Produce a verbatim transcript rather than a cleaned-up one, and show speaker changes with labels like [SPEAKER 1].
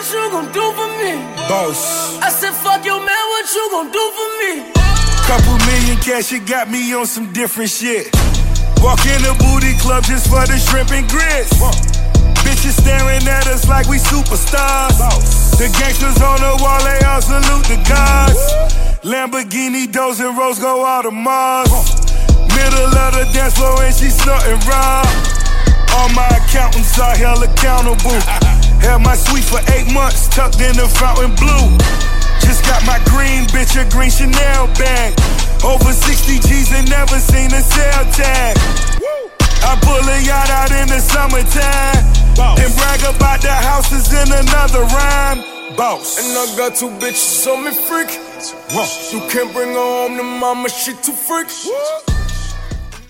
[SPEAKER 1] what you gon' do for me?
[SPEAKER 2] Boss.
[SPEAKER 1] I said, fuck your man, what you gon' do for me?
[SPEAKER 2] Couple million cash, it got me on some different shit. Walk in the booty club just for the shrimp and grits. Bitches staring at us like we superstars. The gangsters on the wall, they all salute the gods. Lamborghini, doors and rolls go all to Mars. Middle of the dance floor and she snorting raw. All my accountants are held accountable. Held my suite for eight months, tucked in the fountain blue. Just got my green bitch a green Chanel bag. Over sixty G's and never seen a sale tag. I pull a yacht out in the summertime. Boss. And brag about the houses in another rhyme. Boss.
[SPEAKER 3] And I got two bitches on me freak. Whoa. You can't bring her home to mama, she too freak. What?